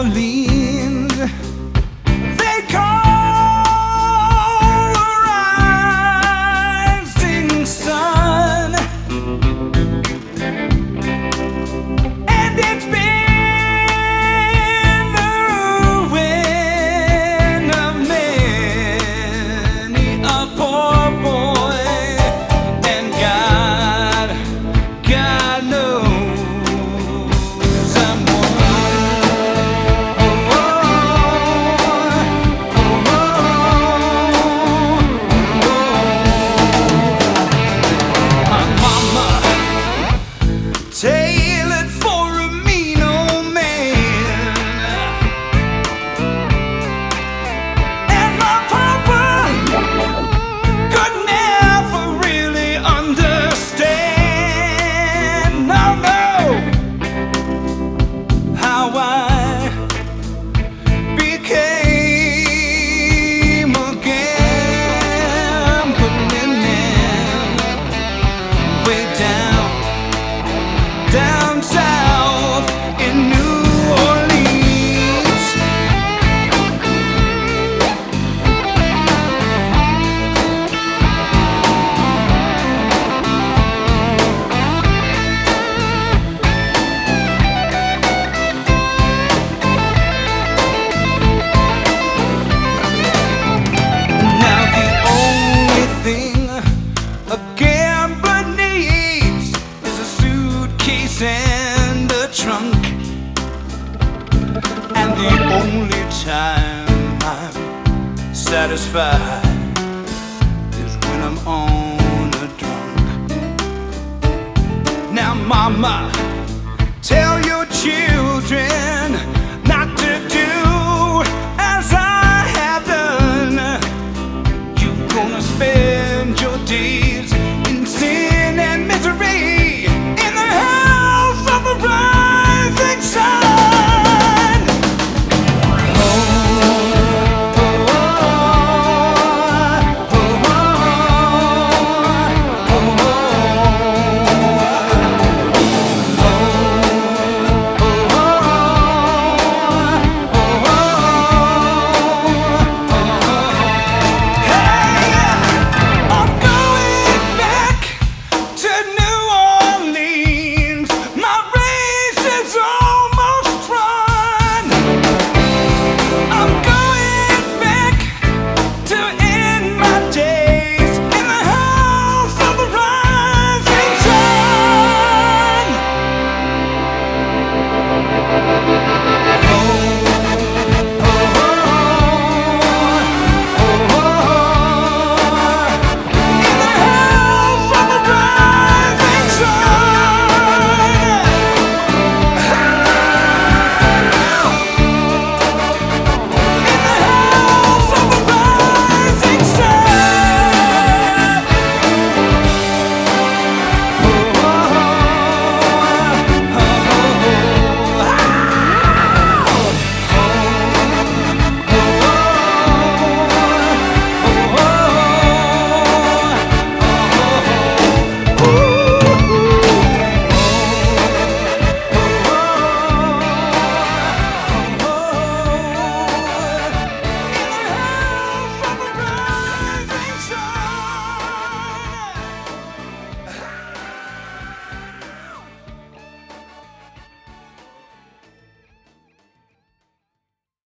Orleans. They call a rising sun, and it's been the ruin of many a poor boy. And God knows I'm tailored for a mean old man, and my papa could never really understand, no, how I became a gambling man way down south in New Orleans. Now the only thing a gambler needs is a suitcase and a trunk, and the only time I'm satisfied is when I'm on a drunk. Now, mama, tell your children